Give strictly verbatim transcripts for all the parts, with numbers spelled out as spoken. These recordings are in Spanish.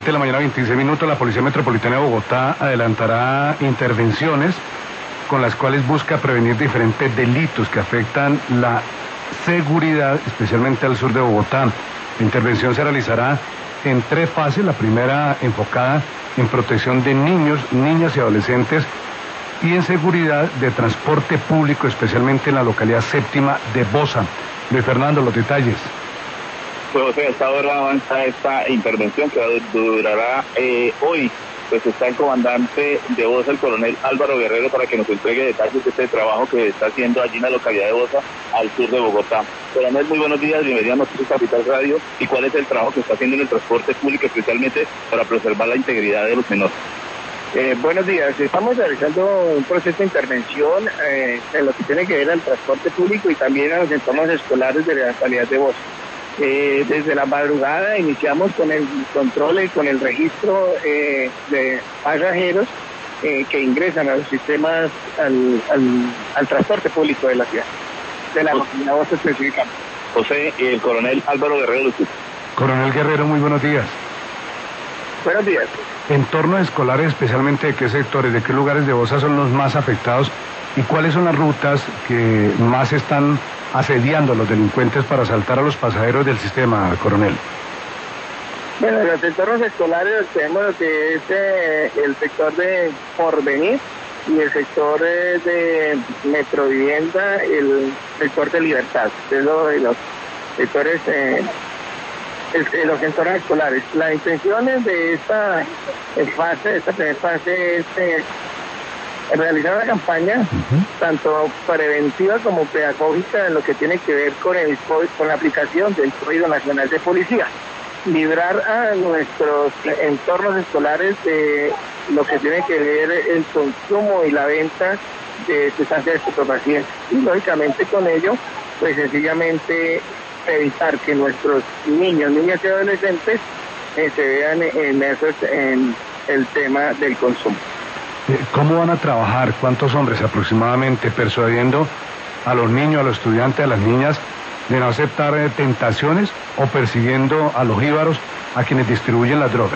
De la mañana, veintiséis minutos, la Policía Metropolitana de Bogotá adelantará intervenciones con las cuales busca prevenir diferentes delitos que afectan la seguridad, especialmente al sur de Bogotá. La intervención se realizará en tres fases. La primera enfocada en protección de niños, niñas y adolescentes y en seguridad de transporte público, especialmente en la localidad séptima de Bosa. Luis Fernando, los detalles. Pues a esta hora avanza esta intervención que durará eh, hoy. Pues está el comandante de Bosa, el coronel Álvaro Guerrero, para que nos entregue detalles de este trabajo que está haciendo allí en la localidad de Bosa, al sur de Bogotá. Coronel, muy buenos días, bienvenido a Noticias Capital Radio. ¿Y cuál es el trabajo que está haciendo en el transporte público, especialmente para preservar la integridad de los menores? Eh, buenos días, estamos realizando un proceso de intervención eh, en lo que tiene que ver al transporte público y también a los entornos escolares de la localidad de Bosa. Eh, desde la madrugada iniciamos con el control y con el registro eh, de pasajeros eh, que ingresan a los sistemas, al, al, al transporte público de la ciudad, de la localidad de Bosa específicamente. José, el coronel Álvaro Guerrero. Coronel Guerrero, muy buenos días. Buenos días. Entornos escolares, especialmente de qué sectores, de qué lugares de Bosa son los más afectados y cuáles son las rutas que más están asediando a los delincuentes para asaltar a los pasajeros del sistema, coronel. Bueno, en los entornos escolares tenemos lo que es eh, el sector de Porvenir y el sector eh, de Metrovivienda, el sector de Libertad, de los, de los sectores, eh, de los entornos escolares. La intención de esta fase, de esta primera fase es eh, realizar una campaña uh-huh. tanto preventiva como pedagógica en lo que tiene que ver con el con la aplicación del Código Nacional de Policía, librar a nuestros entornos escolares de lo que tiene que ver el consumo y la venta de sustancias estupefacientes y lógicamente con ello pues sencillamente evitar que nuestros niños, niñas y adolescentes eh, se vean inmersos en el tema del consumo. ¿Cómo van a trabajar? ¿Cuántos hombres aproximadamente persuadiendo a los niños, a los estudiantes, a las niñas de no aceptar eh, tentaciones o persiguiendo a los jíbaros, a quienes distribuyen las drogas?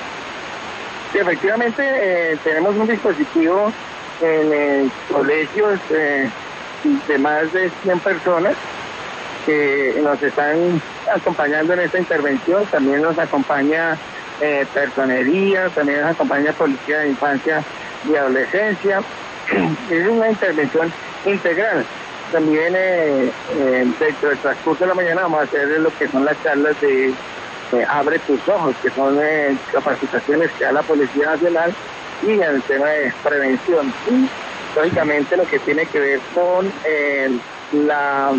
Sí, efectivamente eh, tenemos un dispositivo en eh, colegios eh, de más de cien personas que nos están acompañando en esta intervención. También nos acompaña eh, personería, también nos acompaña Policía de Infancia y Adolescencia. Es una intervención integral. También eh, eh, dentro del transcurso de la mañana vamos a hacer lo que son las charlas de eh, Abre tus ojos, que son eh, capacitaciones que da la Policía Nacional y en el tema de prevención. Y lógicamente lo que tiene que ver con eh, la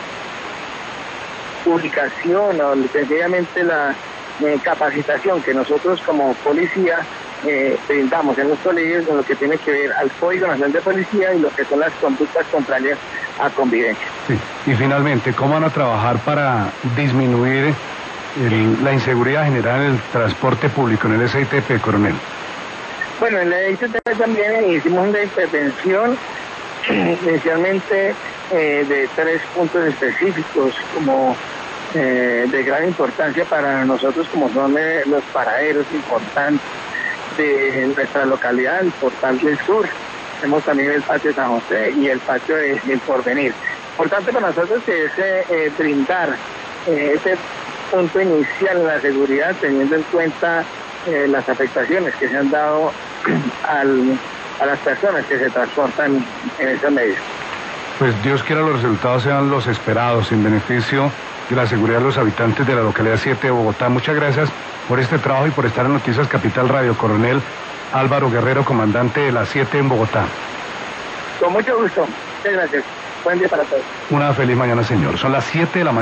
publicación o sencillamente la eh, capacitación que nosotros como policía eh, brindamos en los colegios en lo que tiene que ver al Código Nacional de Policía y lo que son las conductas contrarias a convivencia. Sí. Y finalmente, ¿cómo van a trabajar para disminuir el, la inseguridad general en el transporte público en el S I T P, coronel? Bueno, en el S I T P también hicimos una intervención inicialmente eh, de tres puntos específicos como eh, de gran importancia para nosotros, como son eh, los paraderos importantes de nuestra localidad, el Portal del Sur. Tenemos también el patio de San José y el patio de, del Porvenir. Importante para nosotros es eh, brindar eh, ese punto inicial en la seguridad, teniendo en cuenta eh, las afectaciones que se han dado al, a las personas que se transportan en esos medios. Pues Dios quiera los resultados sean los esperados en beneficio de la seguridad de los habitantes de la localidad siete de Bogotá. Muchas gracias por este trabajo y por estar en Noticias Capital Radio, coronel Álvaro Guerrero, comandante de la siete en Bogotá. Con mucho gusto. Muchas gracias. Buen día para todos. Una feliz mañana, señor. Son las siete de la mañana.